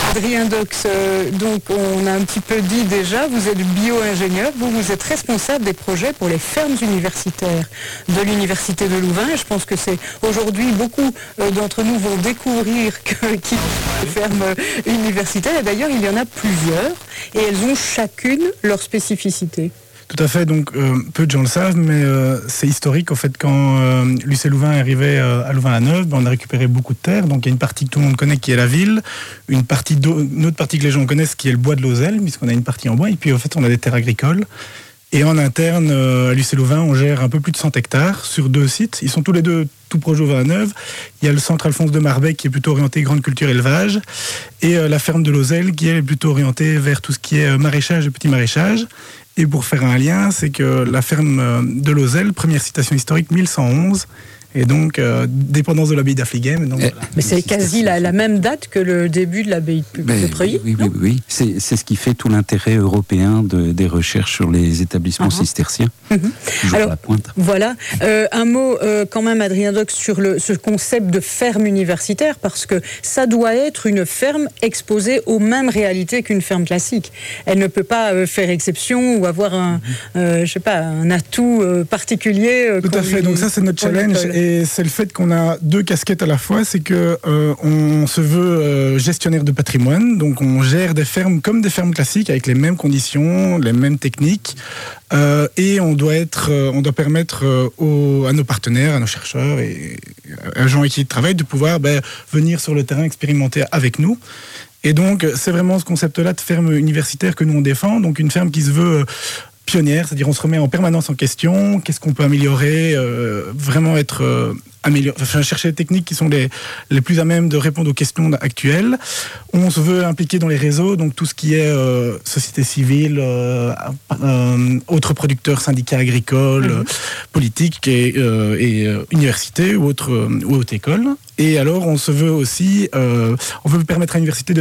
Adrien Dox, donc on a un petit peu dit déjà, vous êtes bio-ingénieur, vous êtes responsable des projets pour les fermes universitaires de l'Université de Louvain. Je pense que c'est aujourd'hui, beaucoup d'entre nous vont découvrir qu'il y a des fermes universitaires. Et d'ailleurs, il y en a plusieurs et elles ont chacune leur spécificité. Tout à fait, donc peu de gens le savent, mais c'est historique. En fait, quand l'UC Louvain est arrivé à Louvain-la-Neuve, on a récupéré beaucoup de terre. Donc il y a une partie que tout le monde connaît qui est la ville, une autre partie que les gens connaissent qui est le bois de Lozelle, puisqu'on a une partie en bois, et puis en fait on a des terres agricoles. Et en interne, à l'UC Louvain, on gère un peu plus de 100 hectares sur 2 sites. Ils sont tous les deux tout proches de Louvain-la-Neuve. Il y a le centre Alphonse de Marbec qui est plutôt orienté grande culture élevage, et la ferme de Lozelle qui est plutôt orientée vers tout ce qui est maraîchage et petit maraîchage. Et pour faire un lien, c'est que la ferme de Lozelle, première citation historique, 1111, et donc dépendance de l'abbaye d'Affligem. Voilà. Mais c'est quasi la même date que le début de l'abbaye de Preuilly. Oui. C'est ce qui fait tout l'intérêt européen des recherches sur les établissements cisterciens. Alors, la pointe. Voilà. Un mot quand même, Adrien Dox, sur ce concept de ferme universitaire, parce que ça doit être une ferme exposée aux mêmes réalités qu'une ferme classique. Elle ne peut pas faire exception ou avoir un atout particulier. Tout à fait. Donc ça, c'est notre challenge. Et c'est le fait qu'on a 2 casquettes à la fois, c'est que on se veut gestionnaire de patrimoine, donc on gère des fermes comme des fermes classiques avec les mêmes conditions, les mêmes techniques, et on doit permettre à nos partenaires, à nos chercheurs et aux gens avec qui ils travaillent de pouvoir venir sur le terrain expérimenter avec nous. Et donc c'est vraiment ce concept-là de ferme universitaire que nous on défend, donc une ferme qui se veut pionnière, c'est-à-dire on se remet en permanence en question, qu'est-ce qu'on peut améliorer, vraiment être chercher des techniques qui sont les plus à même de répondre aux questions actuelles. On se veut impliquer dans les réseaux, donc tout ce qui est société civile, autres producteurs, syndicats agricoles, politiques et universités ou haute école. Et alors on se veut aussi, on veut permettre à l'université de